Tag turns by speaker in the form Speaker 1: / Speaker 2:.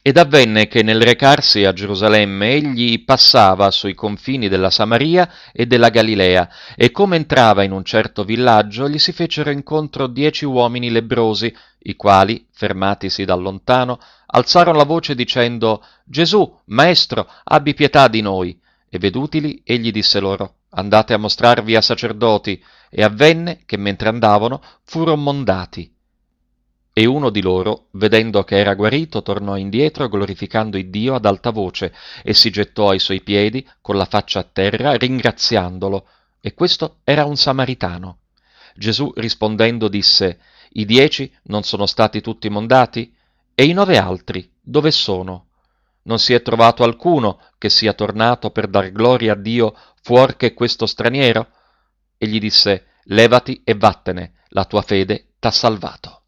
Speaker 1: Ed avvenne che nel recarsi a Gerusalemme egli passava sui confini della Samaria e della Galilea, e come entrava in un certo villaggio gli si fecero incontro 10 uomini lebbrosi, i quali, fermatisi da lontano, alzarono la voce dicendo: Gesù, Maestro, abbi pietà di noi. E vedutili, egli disse loro: Andate a mostrarvi a sacerdoti. E avvenne che mentre andavano furono mondati. E uno di loro, vedendo che era guarito, tornò indietro glorificando Iddio ad alta voce e si gettò ai suoi piedi con la faccia a terra ringraziandolo. E questo era un samaritano. Gesù rispondendo disse: I 10 non sono stati tutti mondati? E i 9 altri dove sono? Non si è trovato alcuno che sia tornato per dar gloria a Dio fuor che questo straniero? E gli disse: Levati e vattene, la tua fede t'ha salvato.